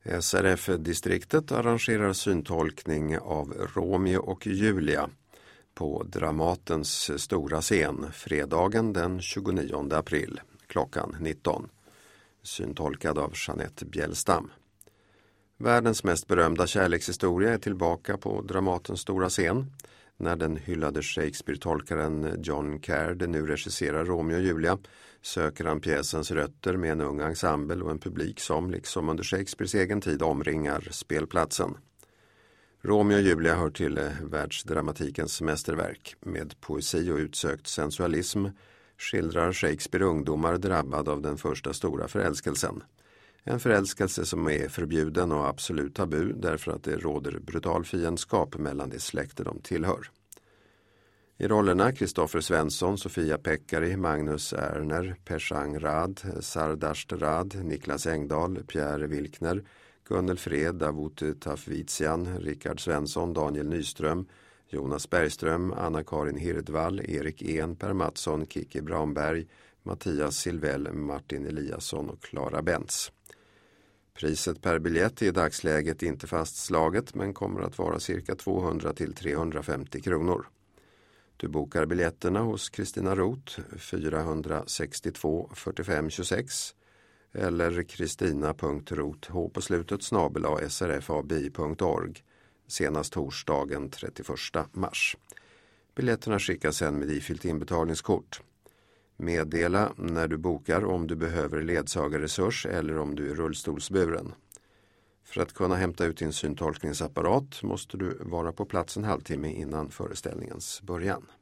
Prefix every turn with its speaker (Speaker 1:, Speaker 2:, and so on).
Speaker 1: SRF-distriktet arrangerar syntolkning av Romeo och Julia på Dramatens stora scen fredagen den 29 april klockan 19. Syntolkad av Jeanette Bjellstam. Världens mest berömda kärlekshistoria är tillbaka på Dramatens stora scen. När den hyllade Shakespeare-tolkaren John Caird nu regisserar Romeo och Julia söker han pjäsens rötter med en ung ensemble och en publik som, liksom under Shakespeares egen tid, omringar spelplatsen. Romeo och Julia hör till världsdramatikens mästerverk. Med poesi och utsökt sensualism skildrar Shakespeare ungdomar drabbad av den första stora förälskelsen. En förälskelse som är förbjuden och absolut tabu därför att det råder brutal fiendskap mellan de släkter de tillhör. I rollerna Kristoffer Svensson, Sofia Pekkari, Magnus Ernher, Peshang Rad, Sardasht Rad, Niklas Engdahl, Pierre Wilkner, Gunnel Fred, Davut Tafvitsian, Rickard Svensson, Daniel Nyström, Jonas Bergström, Anna-Karin Hirdvall, Erik En, Per Mattsson, Kiki Bramberg, Mattias Silvell, Martin Eliasson och Clara Bentz. Priset per biljett är i dagsläget inte fastslaget men kommer att vara cirka 200 till 350 kronor. Du bokar biljetterna hos Kristina Roth 462 45 26 eller kristina.roth på slutet @srfabi.org senast torsdagen 31 mars. Biljetterna skickas sen med ifyllt inbetalningskort. Meddela när du bokar om du behöver ledsagarresurs eller om du är rullstolsburen. För att kunna hämta ut din syntolkningsapparat måste du vara på plats en halvtimme innan föreställningens början.